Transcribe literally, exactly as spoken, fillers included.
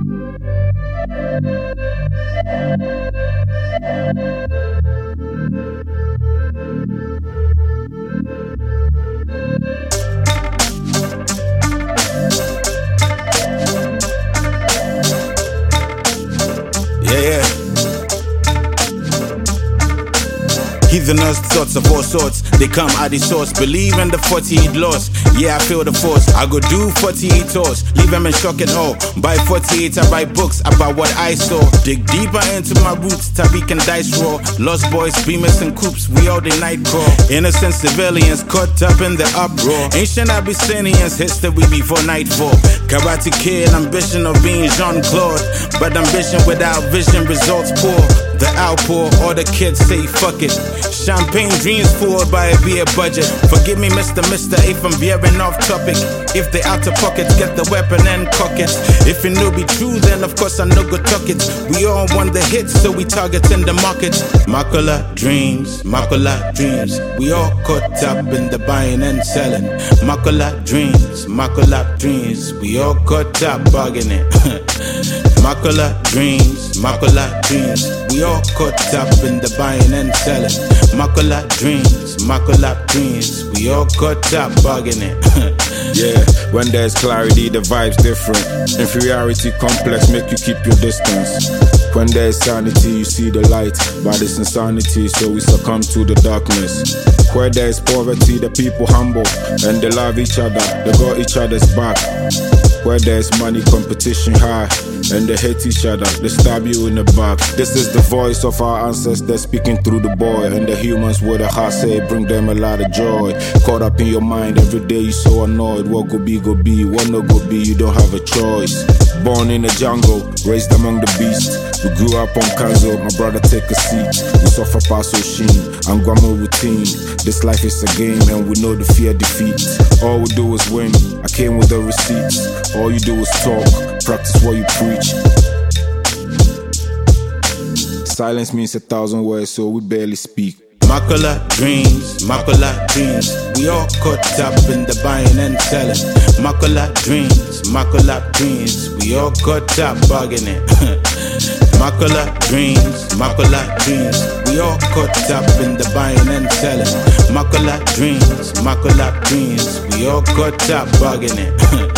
Yeah, yeah. Heathenous thoughts of all sorts, they come out the source. Believe in the forty-eight laws, yeah I feel the force. I go do forty-eight tours, leave them in shock and awe. By forty-eight I write books about what I saw. Dig deeper into my roots, Tariq and Dice Raw. Lost boys, beamers and coops, we all the night crawl. Innocent civilians caught up in the uproar. Ancient Abyssinians, history before nightfall. Karate Kid, ambition of being Jean-Claude, but ambition without vision results poor. The outpour, all the kids say fuck it. Champagne dreams fueled by a beer budget. Forgive me, Mister Mister if I'm veering off topic. If they out of pockets, get the weapon and cock it. If it no be true, then of course I no go talk it. We all want the hits, so we target in the market. Makula dreams, Makula dreams. We all caught up in the buying and selling. Makula dreams, Makula dreams. We all caught up bargaining. Makula dreams, Makula dreams. We all caught up in the buying and selling. Makula dreams, Makula dreams. We all caught up bargaining. Yeah, when there's clarity, the vibe's different. Inferiority complex make you keep your distance. When there's sanity, you see the light. But it's insanity, so we succumb to the darkness. Where there's poverty, the people humble, and they love each other, they got each other's back. Where there's money, competition high, and they hate each other, they stab you in the back. This is the voice of our ancestors speaking through the boy, and the humans with a heart say bring them a lot of joy. Caught up in your mind, every day you so annoyed. What go be, go be, what no go be, you don't have a choice. Born in the jungle, raised among the beasts. We grew up on Kanzo, my brother take a seat. We suffer past Oshin, and Guamo routine. This life is a game and we know the fear defeat. All we do is win, I came with the receipts. All you do is talk, practice what you preach. Silence means a thousand words, so we barely speak. Makula dreams, Makula dreams. We all caught up in the buying and selling. Makula dreams, Makula dreams. We all caught up bargaining. Makula dreams, Makula dreams. We all caught up in the buying and selling. Makula dreams, Makula dreams. We all caught up bargaining.